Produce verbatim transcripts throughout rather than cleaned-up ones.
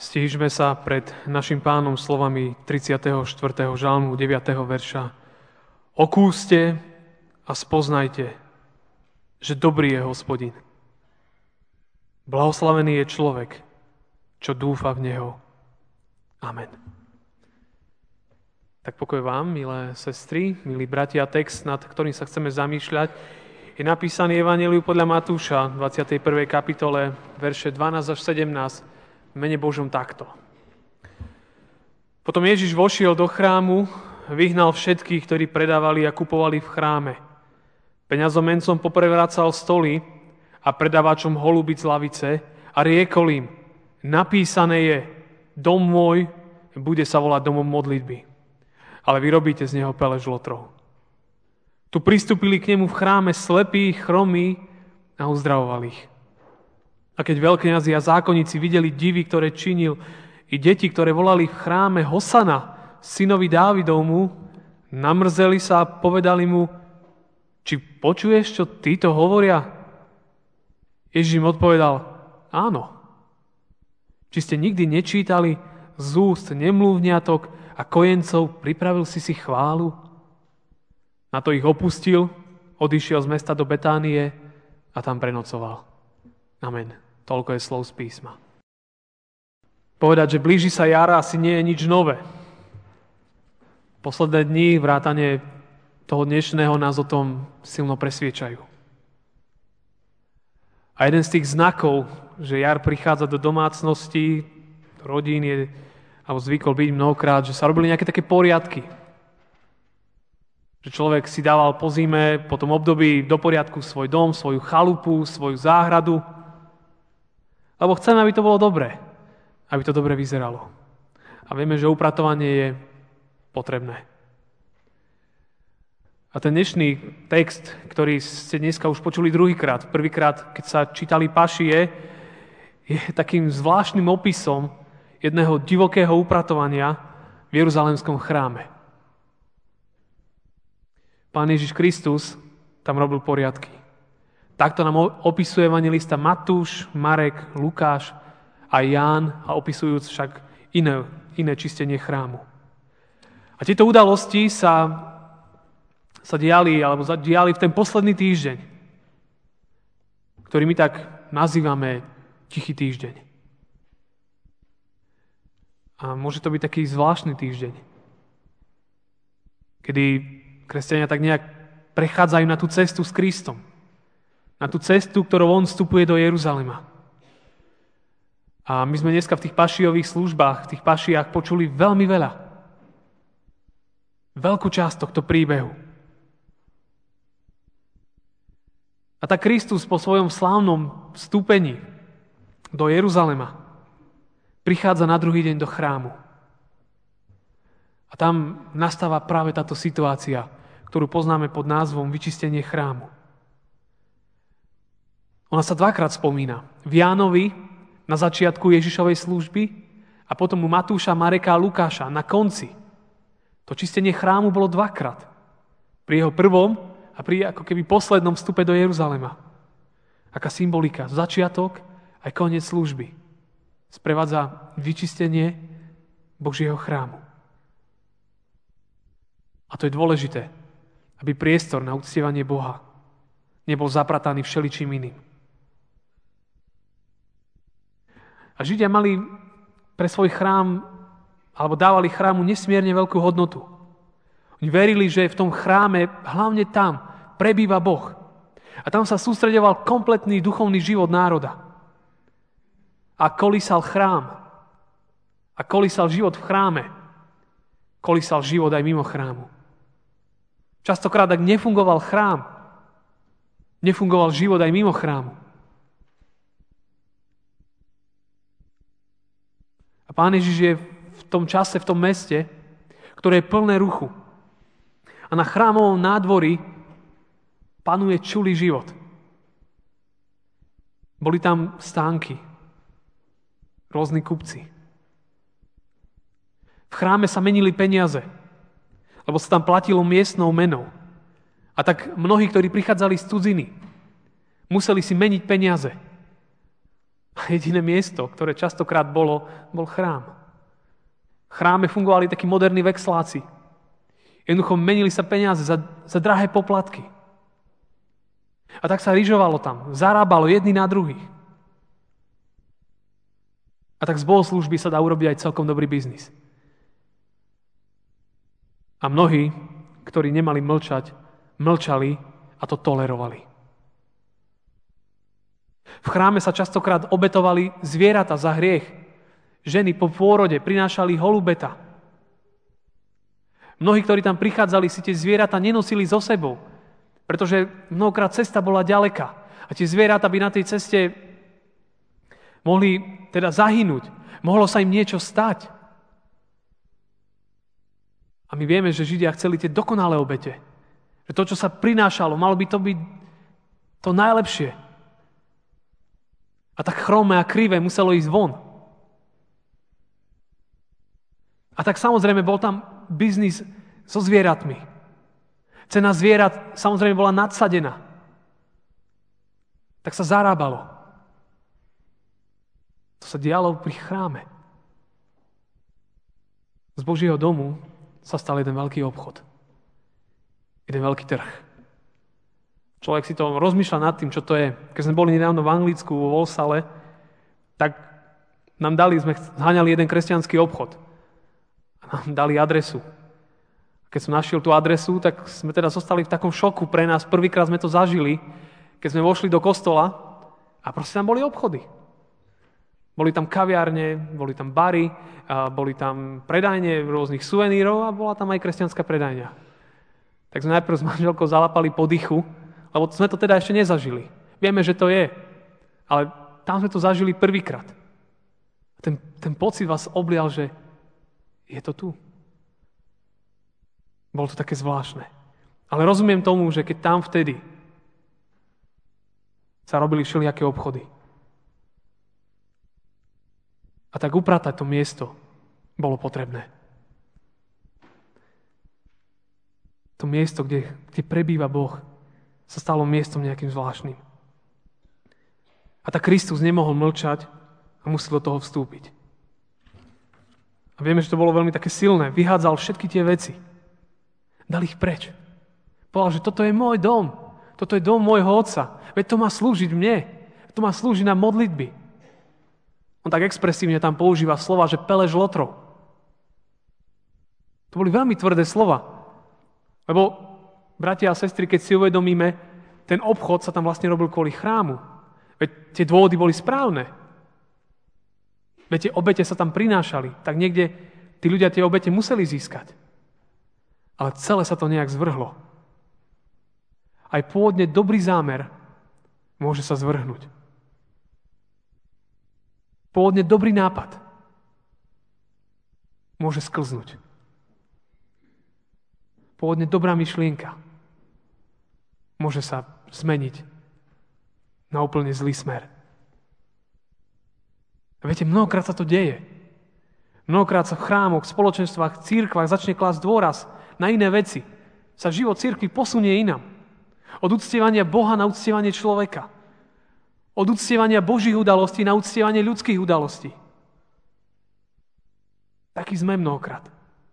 Stížme sa pred našim Pánom slovami tridsiateho štvrtého žalmu deviateho verša. Okúste a spoznajte, že dobrý je Hospodin. Blahoslavený je človek, čo dúfa v Neho. Amen. Tak pokoj vám, milé sestry, milí bratia, text, nad ktorým sa chceme zamýšľať, je napísaný Evanjeliu podľa Matúša, dvadsiatej prvej kapitole, verše dvanásť až sedemnásť, v mene Božom takto. Potom Ježiš vošiel do chrámu, vyhnal všetkých, ktorí predávali a kupovali v chráme. Peňazomencom poprevracal stoly a predávačom holubic lavice a riekol im, napísané je, dom môj bude sa volať domom modlitby, ale vy robíte z neho pele žlotrov. Tu pristúpili k nemu v chráme slepí, chromí a uzdravovali ich. A keď veľkňazi a zákonníci videli divy, ktoré činil, i deti, ktoré volali v chráme Hosana, synovi Dávidovmu, namrzeli sa a povedali mu, či počuješ, čo títo hovoria? Ježiš im odpovedal, áno. Či ste nikdy nečítali z úst nemluvňatok a kojencov, pripravil si si chválu? Na to ich opustil, odišiel z mesta do Betánie a tam prenocoval. Amen. Toľko je slov z písma. Povedať, že blíži sa jara, asi nie je nič nové. Posledné dni, vrátane toho dnešného, nás o tom silno presviečajú. A jeden z tých znakov, že jar prichádza do domácnosti, do rodín, je, alebo zvykol byť mnohokrát, že sa robili nejaké také poriadky. Že človek si dával po zime, po tom období do poriadku svoj dom, svoju chalupu, svoju záhradu. Lebo chceme, aby to bolo dobré. Aby to dobre vyzeralo. A vieme, že upratovanie je potrebné. A ten dnešný text, ktorý ste dneska už počuli druhýkrát, prvýkrát, keď sa čítali pašie, je takým zvláštnym opisom jedného divokého upratovania v Jeruzalemskom chráme. Pán Ježiš Kristus tam robil poriadky. Takto nám opisuje evanjelista Matúš, Marek, Lukáš a Ján, a opisujúc však iné, iné čistenie chrámu. A tieto udalosti sa, sa diali, alebo diali v ten posledný týždeň, ktorý my tak nazývame Tichý týždeň. A môže to byť taký zvláštny týždeň, kedy kresťania tak nejak prechádzajú na tú cestu s Kristom. Na tú cestu, ktorou on vstupuje do Jeruzalema. A my sme dneska v tých pašiových službách, v tých pašiach počuli veľmi veľa. Veľkú časť tohto príbehu. A tak Kristus po svojom slávnom vstúpení do Jeruzalema prichádza na druhý deň do chrámu. A tam nastáva práve táto situácia, ktorú poznáme pod názvom vyčistenie chrámu. Ona sa dvakrát spomína. V Jánovi na začiatku Ježišovej služby a potom u Matúša, Mareka a Lukáša na konci. To čistenie chrámu bolo dvakrát. Pri jeho prvom a pri ako keby poslednom vstupe do Jeruzalema. Aká symbolika. Začiatok aj koniec služby. Sprevádza vyčistenie Božieho chrámu. A to je dôležité, aby priestor na uctievanie Boha nebol zaprataný všeličím iným. A Židia mali pre svoj chrám, alebo dávali chrámu nesmierne veľkú hodnotu. Oni verili, že v tom chráme, hlavne tam, prebýva Boh. A tam sa sústreďoval kompletný duchovný život národa. A kolísal chrám. A kolísal život v chráme. Kolísal život aj mimo chrámu. Častokrát, ak nefungoval chrám, nefungoval život aj mimo chrámu. A Pán Ježiš je v tom čase, v tom meste, ktoré je plné ruchu. A na chrámovom nádvorí panuje čulý život. Boli tam stánky, rôzni kupci. V chráme sa menili peniaze, lebo sa tam platilo miestnou menou. A tak mnohí, ktorí prichádzali z cudziny, museli si meniť peniaze. A jediné miesto, ktoré častokrát bolo, bol chrám. V chráme fungovali takí moderní vexláci. Jednoducho menili sa peniaze za, za drahé poplatky. A tak sa ryžovalo tam, zarábalo jedni na druhých. A tak z bohoslúžby sa dá urobiť aj celkom dobrý biznis. A mnohí, ktorí nemali mlčať, mlčali a to tolerovali. V chráme sa častokrát obetovali zvieratá za hriech. Ženy po pôrode prinášali holubeta. Mnohí, ktorí tam prichádzali, si tie zvieratá nenosili so sebou, pretože mnohokrát cesta bola ďaleká. A tie zvieratá by na tej ceste mohli teda zahynúť. Mohlo sa im niečo stať. A my vieme, že Židia chceli tie dokonalé obete. Že to, čo sa prinášalo, malo by to byť to najlepšie. A tak chromé a krivé muselo ísť von. A tak samozrejme bol tam biznis so zvieratmi. Cena zvierat samozrejme bola nadsadená. Tak sa zarábalo. To sa dialo pri chráme. Z Božieho domu sa stal jeden veľký obchod. Jeden veľký trh. Človek si to rozmýšľa nad tým, čo to je. Keď sme boli nedávno v Anglicku, vo Walsale, tak nám dali, sme zháňali jeden kresťanský obchod. A nám dali adresu. Keď som našiel tú adresu, tak sme teda zostali v takom šoku pre nás. Prvýkrát sme to zažili, keď sme vošli do kostola a proste tam boli obchody. Boli tam kaviárne, boli tam bary, a boli tam predajne rôznych suvenírov a bola tam aj kresťanská predajňa. Tak sme najprv s manželkou zalapali po dychu, lebo sme to teda ešte nezažili. Vieme, že to je, ale tam sme to zažili prvýkrát. Ten, ten pocit vás oblial, že je to tu. Bolo to také zvláštne. Ale rozumiem tomu, že keď tam vtedy sa robili všelijaké obchody, a tak upratať to miesto bolo potrebné. To miesto, kde, kde prebýva Boh, sa stalo miestom nejakým zvláštnym. A tak Kristus nemohol mlčať a musel do toho vstúpiť. A vieme, že to bolo veľmi také silné. Vyhádzal všetky tie veci. Dal ich preč. Povedal, že toto je môj dom. Toto je dom môjho otca. Veď to má slúžiť mne. To má slúžiť na modlitby. On tak expresívne tam používa slova, že pelež lotrov. To boli veľmi tvrdé slova. Lebo, bratia a sestry, keď si uvedomíme, ten obchod sa tam vlastne robil kvôli chrámu. Veď tie dôvody boli správne. Veď tie obete sa tam prinášali. Tak niekde tí ľudia tie obete museli získať. Ale celé sa to nejak zvrhlo. Aj pôvodne dobrý zámer môže sa zvrhnúť. Pôvodne dobrý nápad môže sklznúť. Pôvodne dobrá myšlienka môže sa zmeniť na úplne zlý smer. A viete, mnohokrát sa to deje. Mnohokrát sa v chrámoch, v spoločenstvách, v cirkvách začne klásť dôraz na iné veci. Sa život cirkvi posunie inam. Od uctievania Boha na uctievanie človeka. Od uctievania Božích udalostí na uctievanie ľudských udalostí. Taký sme mnohokrát.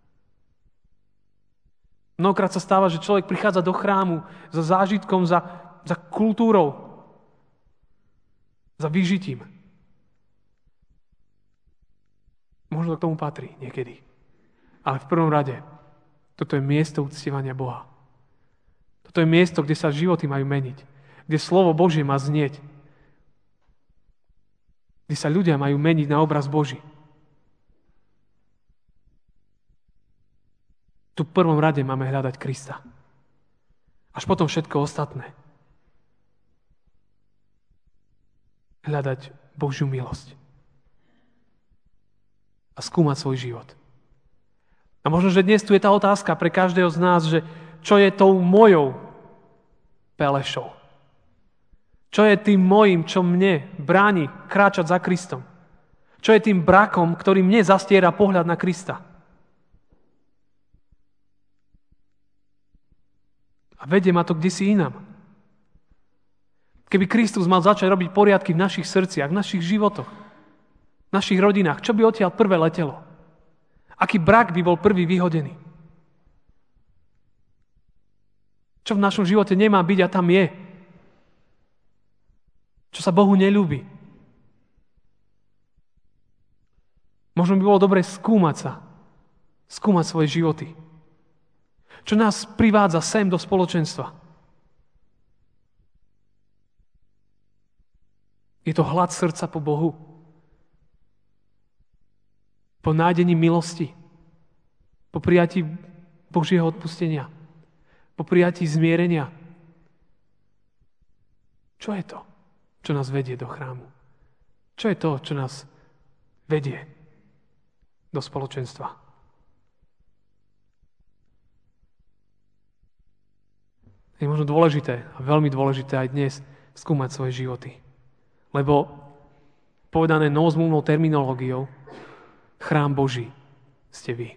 Mnohokrát sa stáva, že človek prichádza do chrámu za zážitkom, za, za kultúrou, za vyžitím. Možno to k tomu patrí niekedy. Ale v prvom rade, toto je miesto uctievania Boha. Toto je miesto, kde sa životy majú meniť. Kde slovo Božie má znieť. Kde sa ľudia majú meniť na obraz Boží. Tu v prvom rade máme hľadať Krista. Až potom všetko ostatné. Hľadať Božiu milosť. A skúmať svoj život. A možno, že dnes tu je tá otázka pre každého z nás, že čo je tou mojou pelešou? Čo je tým mojím, čo mne bráni kráčať za Kristom? Čo je tým brakom, ktorý mne zastiera pohľad na Krista? A vedie ma to kdesi inam. Keby Kristus mal začať robiť poriadky v našich srdciach, v našich životoch, v našich rodinách, čo by odtiaľ prvé letelo? Aký brak by bol prvý vyhodený? Čo v našom živote nemá byť a tam je? Čo sa Bohu neľúbi? Možno by bolo dobre skúmať sa, skúmať svoje životy. Čo nás privádza sem do spoločenstva? Je to hlad srdca po Bohu? Po nájdení milosti? Po prijatí Božieho odpustenia? Po prijatí zmierenia? Čo je to, čo nás vedie do chrámu? Čo je to, čo nás vedie do spoločenstva? Je možno dôležité, a veľmi dôležité aj dnes, skúmať svoje životy. Lebo povedané novozmluvnou terminológiou, chrám Boží ste vy.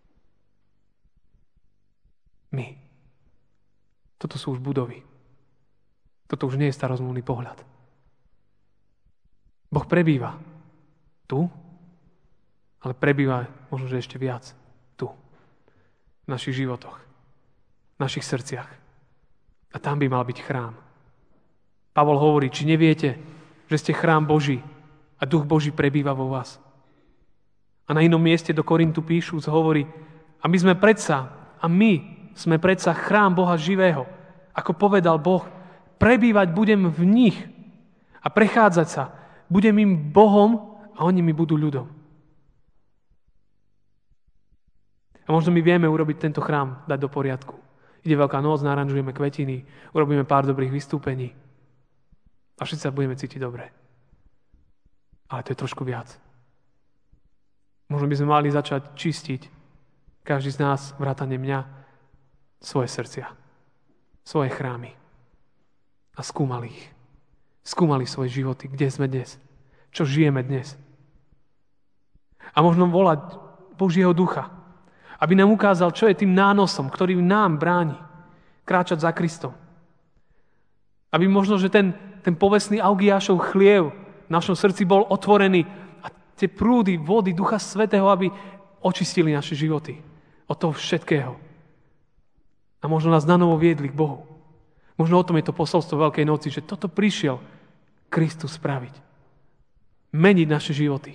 My. Toto sú už budovy. Toto už nie je starozmluvný pohľad. Boh prebýva tu, ale prebýva možno, že ešte viac tu. V našich životoch, v našich srdciach. A tam by mal byť chrám. Pavol hovorí, či neviete, že ste chrám Boží a duch Boží prebýva vo vás. A na inom mieste do Korintu píšúc hovorí, a my sme predsa, a my sme predsa chrám Boha živého. Ako povedal Boh, prebývať budem v nich a prechádzať sa. Budem im Bohom a oni mi budú ľudom. A možno my vieme urobiť tento chrám, dať do poriadku. Ide Veľká noc, naranžujeme kvetiny, urobíme pár dobrých vystúpení. A všetci sa budeme cítiť dobre. Ale to je trošku viac. Možno by sme mali začať čistiť, každý z nás, vrátane mňa, svoje srdcia, svoje chrámy. A skúmali ich. Skúmali svoje životy, kde sme dnes, čo žijeme dnes. A možno volať Božieho ducha, aby nám ukázal, čo je tým nánosom, ktorý nám bráni kráčať za Kristom. Aby možno, že ten ten povestný Augiášov chliev v našom srdci bol otvorený a tie prúdy vody Ducha Svätého, aby očistili naše životy od toho všetkého. A možno nás nanovo viedli k Bohu. Možno o tom je to posolstvo Veľkej noci, že toto prišiel Kristus spraviť. Meniť naše životy.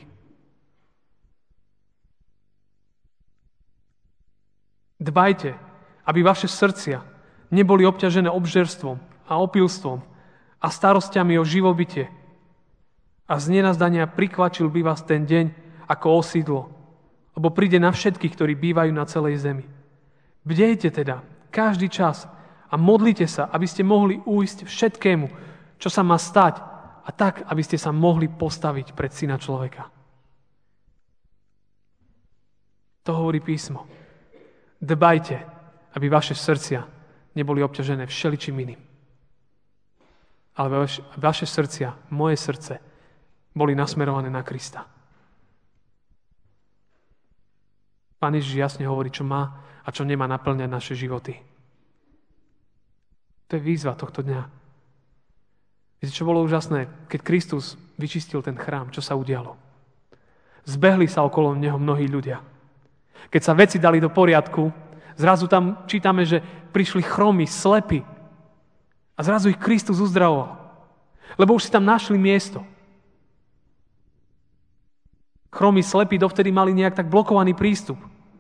Dbajte, aby vaše srdcia neboli obťažené obžerstvom a opilstvom a starosťami o živobytie. A z nenazdania prikvačil by vás ten deň ako osídlo, lebo príde na všetkých, ktorí bývajú na celej zemi. Bdejte teda každý čas a modlite sa, aby ste mohli újsť všetkému, čo sa má stať, a tak, aby ste sa mohli postaviť pred Syna človeka. To hovorí písmo. Dbajte, aby vaše srdcia neboli obťažené všeličím iným. Ale vaše, vaše srdcia, moje srdce, boli nasmerované na Krista. Pán Ježiš jasne hovorí, čo má a čo nemá naplňať naše životy. To je výzva tohto dňa. Viete, čo bolo úžasné? Keď Kristus vyčistil ten chrám, čo sa udialo? Zbehli sa okolo neho mnohí ľudia. Keď sa veci dali do poriadku, zrazu tam čítame, že prišli chromy, slepí. A zrazu ich Kristus uzdravoval. Lebo už si tam našli miesto. Chromy, slepí dovtedy mali nejak tak blokovaný prístup.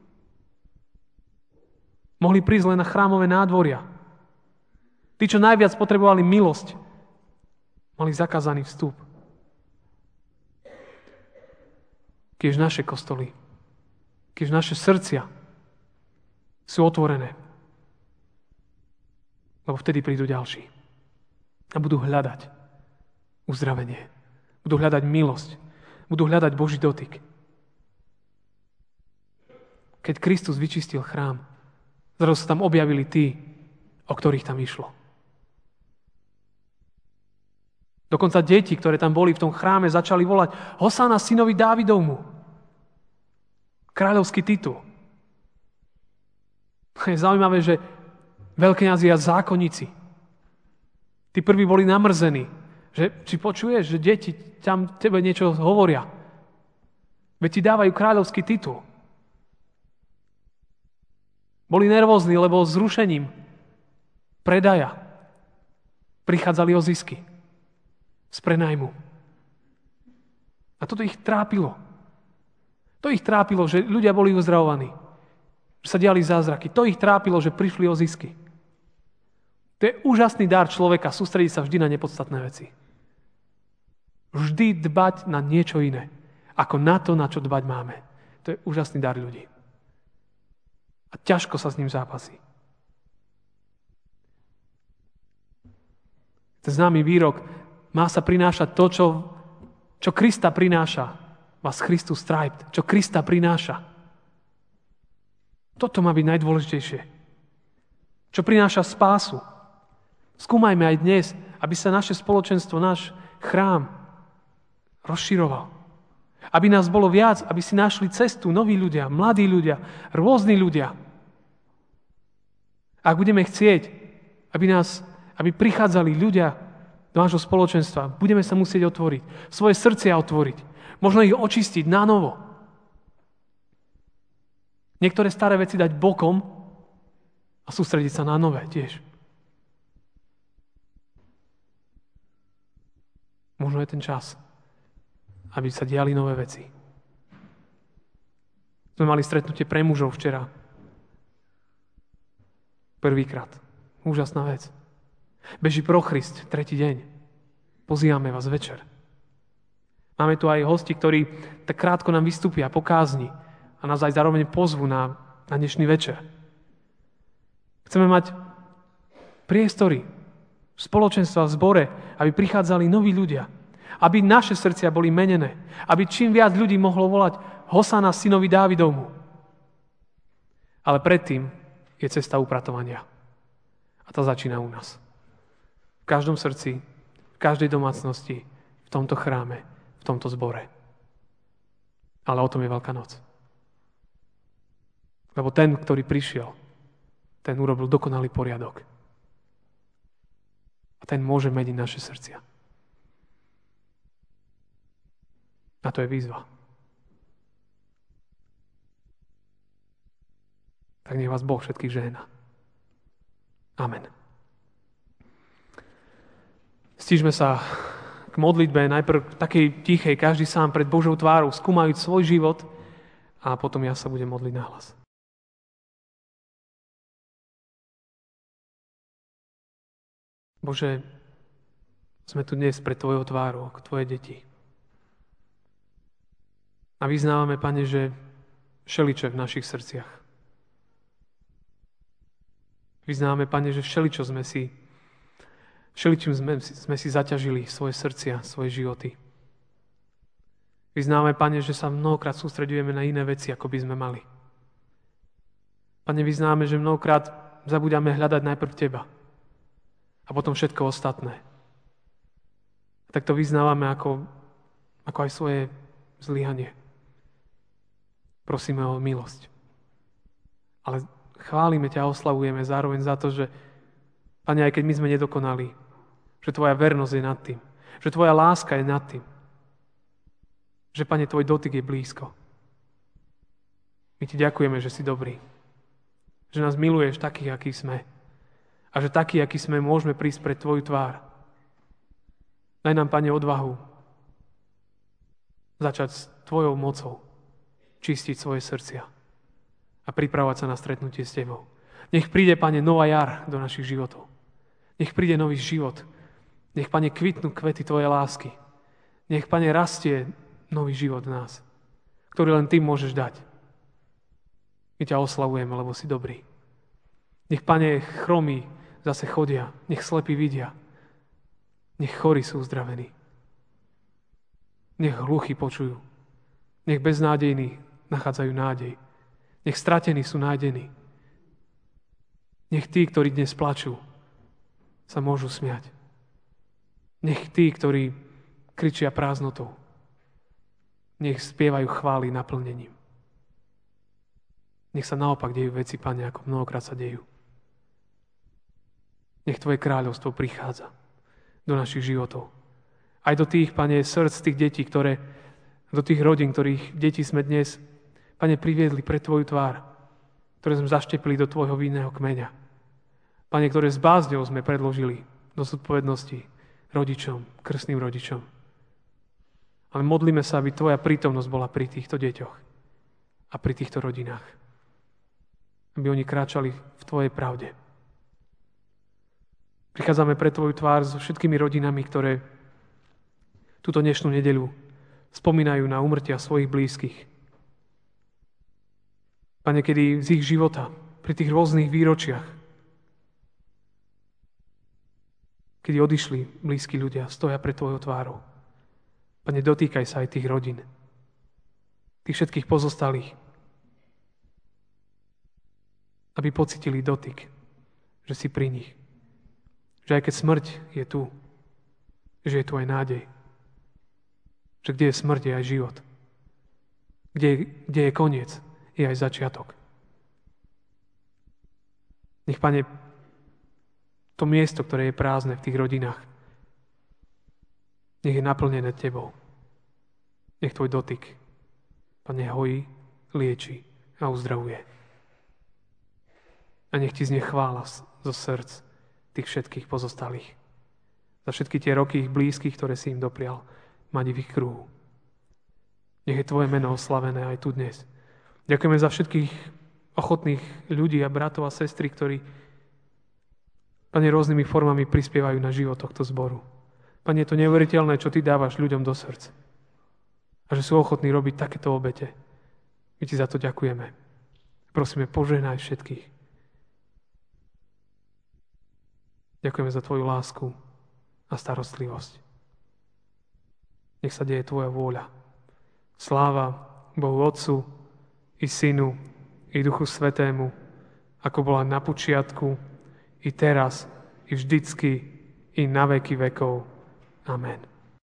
Mohli prísť len na chrámové nádvoria. Tí, čo najviac potrebovali milosť, mali zakázaný vstup. Keď naše kostoly, keď naše srdcia sú otvorené, lebo vtedy prídu ďalší a budú hľadať uzdravenie, budú hľadať milosť, budú hľadať Boží dotyk. Keď Kristus vyčistil chrám, zrazu sa tam objavili tí, o ktorých tam išlo. Dokonca deti, ktoré tam boli v tom chráme, začali volať Hosana synovi Dávidovmu. Kráľovský titul. Je zaujímavé, že veľkňazi a zákonníci Tí prví boli namrzení. Že, či počuješ, že deti tam tebe niečo hovoria? Veď ti dávajú kráľovský titul. Boli nervózni, lebo zrušením predaja prichádzali o zisky z prenajmu. A toto ich trápilo. To ich trápilo, že ľudia boli uzdravovaní. Že sa diali zázraky. To ich trápilo, že prišli o zisky. To je úžasný dar človeka, sústrediť sa vždy na nepodstatné veci. Vždy dbať na niečo iné, ako na to, na čo dbať máme. To je úžasný dar ľudí. A ťažko sa s ním zápasí. Ten známy výrok, má sa prinášať to, čo, čo Krista prináša. Vás Christus treibt, čo Krista prináša. Toto má byť najdôležitejšie. Čo prináša spásu. Skúmajme aj dnes, aby sa naše spoločenstvo, náš chrám rozširoval. Aby nás bolo viac, aby si našli cestu noví ľudia, mladí ľudia, rôzni ľudia. Ak budeme chcieť, aby, nás, aby prichádzali ľudia do nášho spoločenstva, budeme sa musieť otvoriť, svoje srdcia otvoriť, možno ich očistiť na novo. Niektoré staré veci dať bokom a sústrediť sa na nové tiež. Možno je ten čas, aby sa diali nové veci. Sme mali stretnutie pre mužov včera. Prvýkrát. Úžasná vec. Beží Prochrist, tretí deň. Pozývame vás večer. Máme tu aj hosti, ktorí tak krátko nám vystúpia po kázni a nás aj zároveň pozvu na, na dnešný večer. Chceme mať priestory, spoločenstva v zbore, aby prichádzali noví ľudia, aby naše srdcia boli menené, aby čím viac ľudí mohlo volať Hosana synovi Dávidovmu. Ale predtým je cesta upratovania. A tá začína u nás. V každom srdci, v každej domácnosti, v tomto chráme, v tomto zbore. Ale o tom je Veľká noc. Lebo ten, ktorý prišiel, ten urobil dokonalý poriadok. A ten môže meniť naše srdcia. A to je výzva. Tak nech vás Boh všetkých žehná. Amen. Stížme sa k modlitbe, najprv takej tichej, každý sám pred Božou tvárou, skúmajúc svoj život a potom ja sa budem modliť nahlas. Bože, sme tu dnes pred Tvojou tvárou, ako Tvoje deti. A vyznávame, Pane, že všeličo v našich srdciach. Vyznávame, Pane, že všeličo sme si, všeličím sme, sme si zaťažili svoje srdcia, svoje životy. Vyznávame, Pane, že sa mnohokrát sústreďujeme na iné veci, ako by sme mali. Pane, vyznávame, že mnohokrát zabudáme hľadať najprv Teba a potom všetko ostatné. A tak to vyznávame ako, ako aj svoje zlyhanie. Prosíme o milosť. Ale chválime ťa a oslavujeme zároveň za to, že, Pane, aj keď my sme nedokonali, že Tvoja vernosť je nad tým, že Tvoja láska je nad tým, že, Pane, Tvoj dotyk je blízko. My Ti ďakujeme, že si dobrý, že nás miluješ takých, akí sme a že takí, akí sme, môžeme prísť pred Tvoju tvár. Daj nám, Pane, odvahu začať s Tvojou mocou čistiť svoje srdcia a pripravovať sa na stretnutie s Tebou. Nech príde, Pane, nová jar do našich životov. Nech príde nový život. Nech, Pane, kvitnú kvety Tvojej lásky. Nech, Pane, rastie nový život v nás, ktorý len Ty môžeš dať. My ťa oslavujeme, lebo si dobrý. Nech, Pane, chromí zase chodia. Nech slepí vidia. Nech chorí sú uzdravení. Nech hluchí počujú. Nech beznádejní nachádzajú nádej. Nech stratení sú nájdení. Nech tí, ktorí dnes plačú, sa môžu smiať. Nech tí, ktorí kričia prázdnotou, nech spievajú chvály naplnením. Nech sa naopak dejú veci, Pane, ako mnohokrát sa dejú. Nech Tvoje kráľovstvo prichádza. do našich životov. Aj do tých, Pane, srdc tých detí, ktoré, do tých rodín, ktorých deti sme dnes, Pane, priviedli pred Tvoju tvár, ktoré sme zaštepili do Tvojho vinného kmeňa. Pane, ktoré s bázňou sme predložili do zodpovednosti rodičom, krstným rodičom. Ale modlíme sa, aby Tvoja prítomnosť bola pri týchto deťoch a pri týchto rodinách. Aby oni kráčali v Tvojej pravde. Prichádzame pre Tvoju tvár so všetkými rodinami, ktoré túto dnešnú nedeľu spomínajú na úmrtia svojich blízkych. Pane, kedy z ich života, pri tých rôznych výročiach, kedy odišli blízki ľudia, stoja pred Tvojou tvárou. Pane, dotýkaj sa aj tých rodín, tých všetkých pozostalých, aby pocitili dotyk, že si pri nich. Že aj keď smrť je tu, že je tu aj nádej. Že kde je smrť, je aj život. Kde, kde je koniec, je aj začiatok. Nech, Pane, to miesto, ktoré je prázdne v tých rodinách, nech je naplnené Tebou. Nech Tvoj dotyk, Pane, hojí, lieči a uzdravuje. A nech Ti znie chvála zo srdc tých všetkých pozostalých. Za všetky tie roky ich blízkych, ktoré si im doprial mať v ich kruhu. Nech je Tvoje meno oslavené aj tu dnes. Ďakujeme za všetkých ochotných ľudí a bratov a sestry, ktorí, Pane, rôznymi formami prispievajú na život tohto zboru. Pane, je to neuveriteľné, čo Ty dávaš ľuďom do srdc. A že sú ochotní robiť takéto obete. My Ti za to ďakujeme. Prosíme, požehnaj všetkých. Ďakujeme za Tvoju lásku a starostlivosť. Nech sa deje Tvoja vôľa. Sláva Bohu Otcu i Synu i Duchu Svätému, ako bola na počiatku, i teraz, i vždycky, i na veky vekov. Amen.